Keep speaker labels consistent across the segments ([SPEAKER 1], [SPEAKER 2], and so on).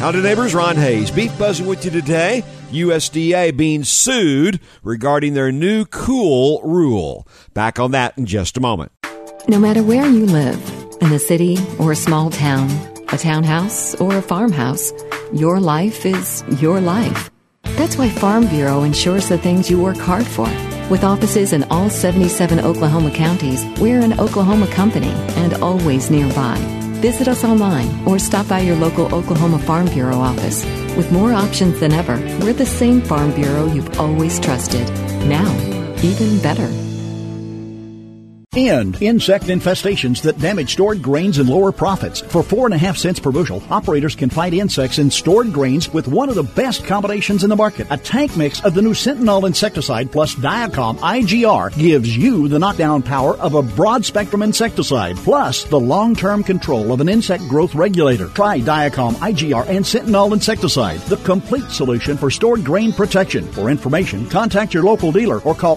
[SPEAKER 1] Howdy neighbors, Ron Hayes. Beef buzzing with you today. USDA being sued regarding their new cool rule. Back on that in just a moment.
[SPEAKER 2] No matter where you live, in a city or a small town, a townhouse or a farmhouse, your life is your life. That's why Farm Bureau ensures the things you work hard for. With offices in all 77 Oklahoma counties, we're an Oklahoma company and always nearby. Visit us online or stop by your local Oklahoma Farm Bureau office. With more options than ever, we're the same Farm Bureau you've always trusted. Now, even better.
[SPEAKER 3] End insect infestations that damage stored grains and lower profits. For 4.5 cents per bushel, operators can fight insects in stored grains with one of the best combinations in the market. A tank mix of the new Sentinel insecticide plus Diacom IGR gives you the knockdown power of a broad-spectrum insecticide, plus the long-term control of an insect growth regulator. Try Diacom IGR and Sentinel insecticide, the complete solution for stored grain protection. For information, contact your local dealer or call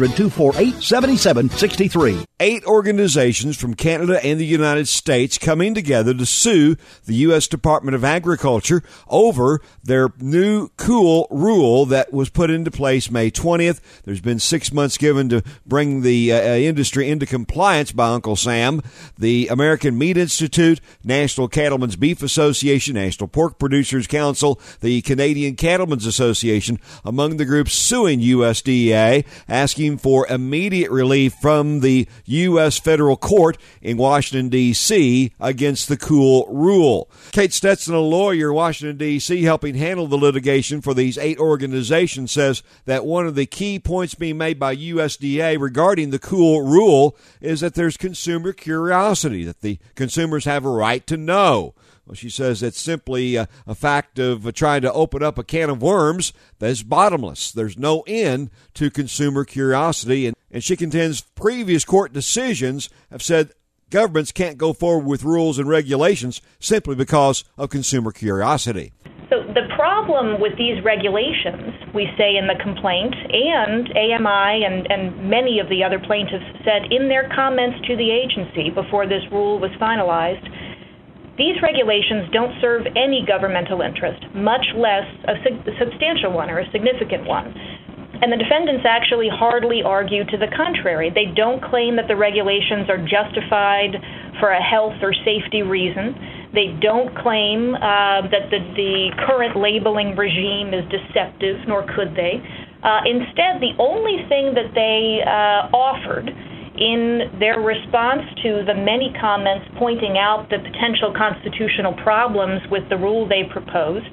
[SPEAKER 3] 800-248-7763.
[SPEAKER 1] 8 organizations from Canada and the United States coming together to sue the U.S. Department of Agriculture over their new cool rule that was put into place May 20th. There's been 6 months given to bring the industry into compliance by Uncle Sam. The American Meat Institute, National Cattlemen's Beef Association, National Pork Producers Council, the Canadian Cattlemen's Association, among the groups suing USDA, asking for immediate relief from the U.S. federal court in Washington, D.C. against the cool rule. Kate Stetson, a lawyer in Washington, D.C., helping handle the litigation for these 8 organizations, says that one of the key points being made by USDA regarding the cool rule is that there's consumer curiosity, that the consumers have a right to know. Well, she says it's simply a fact of trying to open up a can of worms that is bottomless. There's no end to consumer curiosity. And she contends previous court decisions have said governments can't go forward with rules and regulations simply because of consumer curiosity.
[SPEAKER 4] So the problem with these regulations, we say in the complaint, and AMI and many of the other plaintiffs said in their comments to the agency before this rule was finalized, these regulations don't serve any governmental interest, much less a substantial one or a significant one. And the defendants actually hardly argue to the contrary. They don't claim that the regulations are justified for a health or safety reason. They don't claim that the current labeling regime is deceptive, nor could they. Instead, the only thing that they offered in their response to the many comments pointing out the potential constitutional problems with the rule they proposed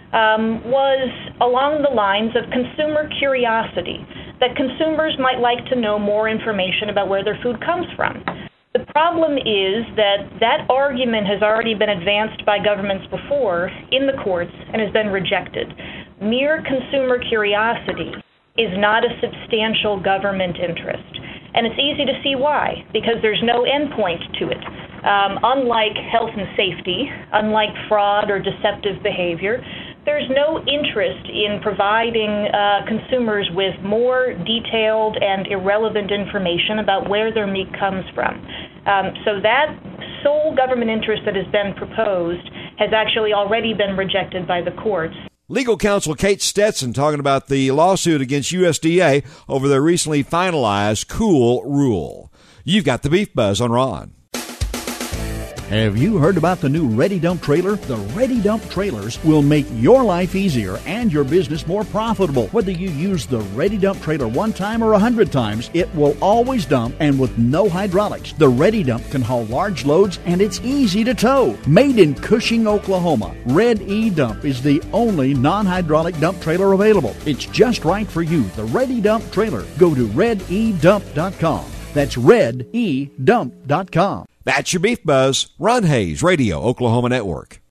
[SPEAKER 4] was along the lines of consumer curiosity, that consumers might like to know more information about where their food comes from. The problem is that that argument has already been advanced by governments before in the courts and has been rejected. Mere consumer curiosity is not a substantial government interest. And it's easy to see why, because there's no endpoint to it. Unlike health and safety, unlike fraud or deceptive behavior, there's no interest in providing consumers with more detailed and irrelevant information about where their meat comes from. So that sole government interest that has been proposed has actually already been rejected by the courts.
[SPEAKER 1] Legal counsel Kate Stetson talking about the lawsuit against USDA over their recently finalized cool rule. You've got the Beef Buzz on Ron.
[SPEAKER 3] Have you heard about the new Ready Dump trailer? The Ready Dump trailers will make your life easier and your business more profitable. Whether you use the Ready Dump trailer 1 time or 100 times, it will always dump, and with no hydraulics. The Ready Dump can haul large loads and it's easy to tow. Made in Cushing, Oklahoma, Red E Dump is the only non-hydraulic dump trailer available. It's just right for you. The Ready Dump trailer. Go to rededump.com. That's rededump.com.
[SPEAKER 1] That's your Beef Buzz. Ron Hayes, Radio Oklahoma Network.